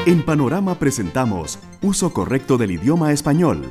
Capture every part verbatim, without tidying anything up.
En Panorama presentamos Uso correcto del idioma español.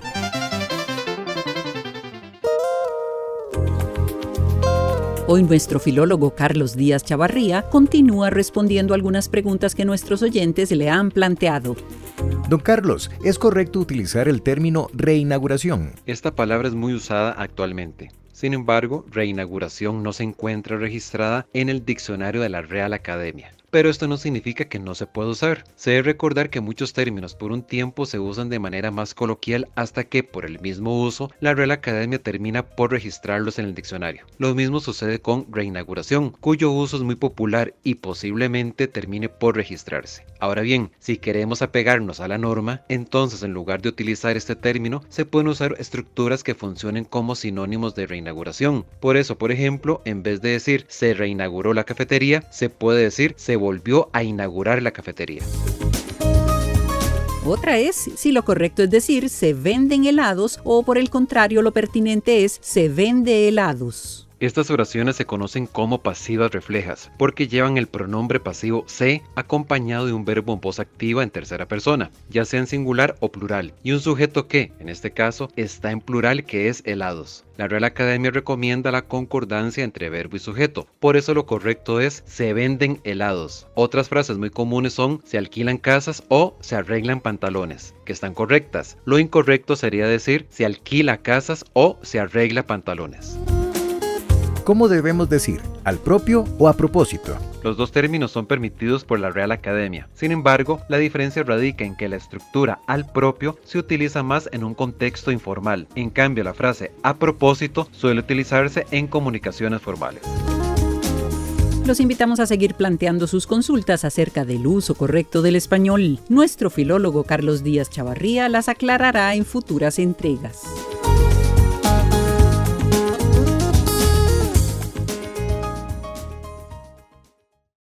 Hoy nuestro filólogo Carlos Díaz Chavarría continúa respondiendo algunas preguntas que nuestros oyentes le han planteado. Don Carlos, ¿es correcto utilizar el término reinauguración? Esta palabra es muy usada actualmente. Sin embargo, reinauguración no se encuentra registrada en el diccionario de la Real Academia. Pero esto no significa que no se pueda usar. Se debe recordar que muchos términos por un tiempo se usan de manera más coloquial hasta que, por el mismo uso, la Real Academia termina por registrarlos en el diccionario. Lo mismo sucede con reinauguración, cuyo uso es muy popular y posiblemente termine por registrarse. Ahora bien, si queremos apegarnos a la norma, entonces en lugar de utilizar este término, se pueden usar estructuras que funcionen como sinónimos de reinauguración. Por eso, por ejemplo, en vez de decir se reinauguró la cafetería, se puede decir se volvió a inaugurar la cafetería. Otra es si lo correcto es decir se venden helados o por el contrario lo pertinente es se vende helados. Estas oraciones se conocen como pasivas reflejas porque llevan el pronombre pasivo se acompañado de un verbo en voz activa en tercera persona, ya sea en singular o plural, y un sujeto que, en este caso, está en plural que es helados. La Real Academia recomienda la concordancia entre verbo y sujeto, por eso lo correcto es se venden helados. Otras frases muy comunes son se alquilan casas o se arreglan pantalones, que están correctas. Lo incorrecto sería decir se alquila casas o se arregla pantalones. ¿Cómo debemos decir? ¿Al propio o a propósito? Los dos términos son permitidos por la Real Academia. Sin embargo, la diferencia radica en que la estructura al propio se utiliza más en un contexto informal. En cambio, la frase a propósito suele utilizarse en comunicaciones formales. Los invitamos a seguir planteando sus consultas acerca del uso correcto del español. Nuestro filólogo Carlos Díaz Chavarría las aclarará en futuras entregas.